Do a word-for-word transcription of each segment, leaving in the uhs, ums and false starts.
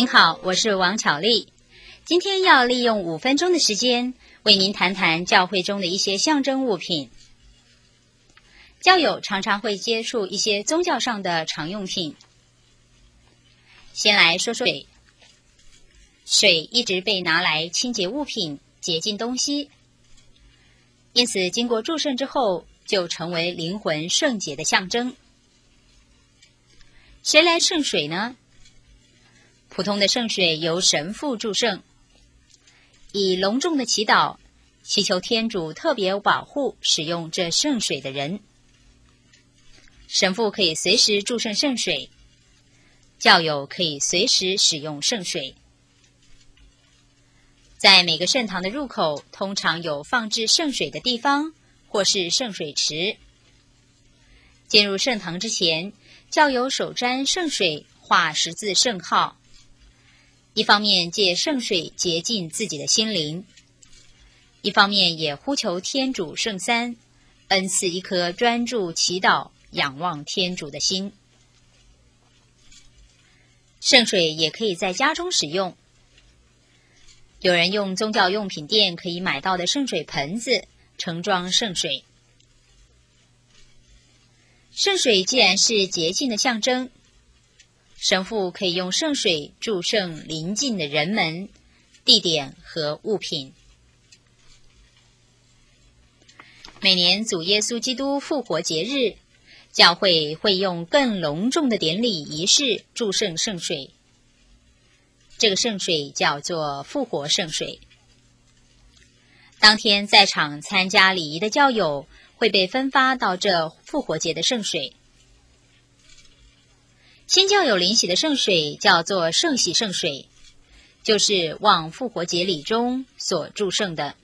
您好，我是王巧丽。今天要利用五分钟的时间，为您谈谈教会中的一些象征物品。教友常常会接触一些宗教上的常用品。先来说说水。水一直被拿来清洁物品、洁净东西，因此经过祝圣之后，就成为灵魂圣洁的象征。谁来圣水呢？普通的圣水由神父祝圣，以隆重的祈祷，祈求天主特别保护使用这圣水的人。神父可以随时祝圣圣水，教友可以随时使用圣水。在每个圣堂的入口，通常有放置圣水的地方，或是圣水池。进入圣堂之前，教友手沾圣水，画十字圣号，一方面借圣水洁净自己的心灵，一方面也呼求天主圣三恩赐一颗专注祈祷、仰望天主的心。圣水也可以在家中使用。有人用宗教用品店可以买到的圣水盆子盛装圣水。圣水既然是洁净的象征，神父可以用圣水祝圣邻近的人们、地点和物品。每年主耶稣基督复活节日，教会会用更隆重的典礼仪式祝圣圣水。这个圣水叫做复活圣水。当天在场参加礼仪的教友会被分发到这复活节的圣水。新教友领洗的圣水叫做圣洗圣水，就是望复活节礼中所祝圣的。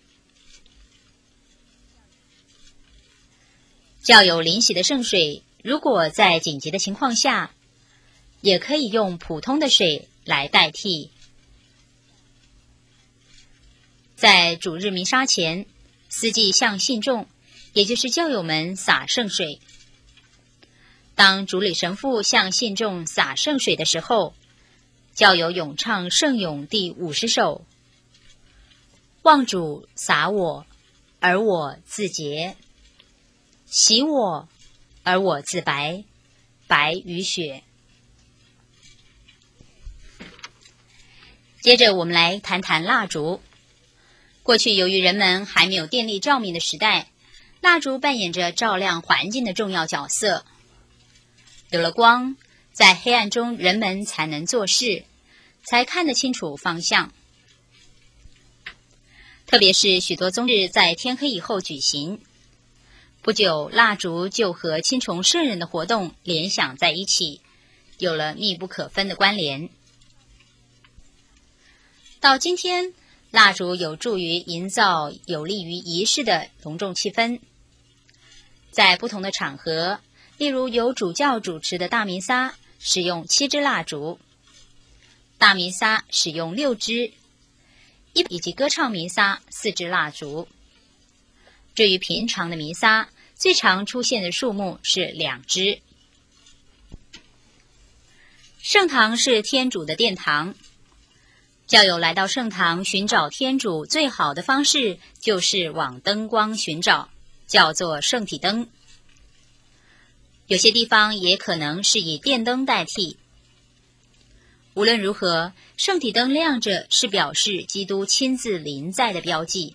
教友领洗的圣水，如果在紧急的情况下，也可以用普通的水来代替。在主日弥撒前，司祭向信众，也就是教友们洒圣水。当主理神父向信众洒圣水的时候，教友咏唱圣咏第五十首：望主洒我，而我自洁；洗我，而我自白，白如雪。接着我们来谈谈蜡烛。过去由于人们还没有电力照明的时代，蜡烛扮演着照亮环境的重要角色。有了光，在黑暗中人们才能做事，才看得清楚方向。特别是许多宗日在天黑以后举行，不久蜡烛就和青崇圣人的活动联想在一起，有了密不可分的关联。到今天，蜡烛有助于营造有利于仪式的隆重气氛。在不同的场合，例如由主教主持的大弥撒，使用七支蜡烛；大弥撒使用六支，以及歌唱弥撒四支蜡烛。至于平常的弥撒，最常出现的数目是两支。圣堂是天主的殿堂。教友来到圣堂寻找天主最好的方式，就是往灯光寻找，叫做圣体灯。有些地方也可能是以电灯代替。无论如何，圣体灯亮着是表示基督亲自临在的标记。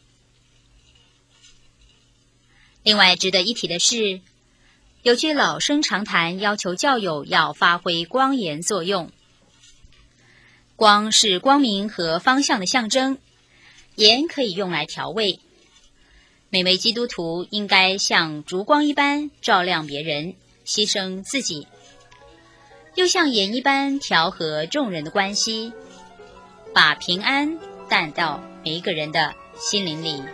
另外值得一提的是，有句老生常谈要求教友要发挥光源作用。光是光明和方向的象征，盐可以用来调味。每位基督徒应该像烛光一般照亮别人，牺牲自己，又像盐一般调和众人的关系，把平安带到每一个人的心灵里。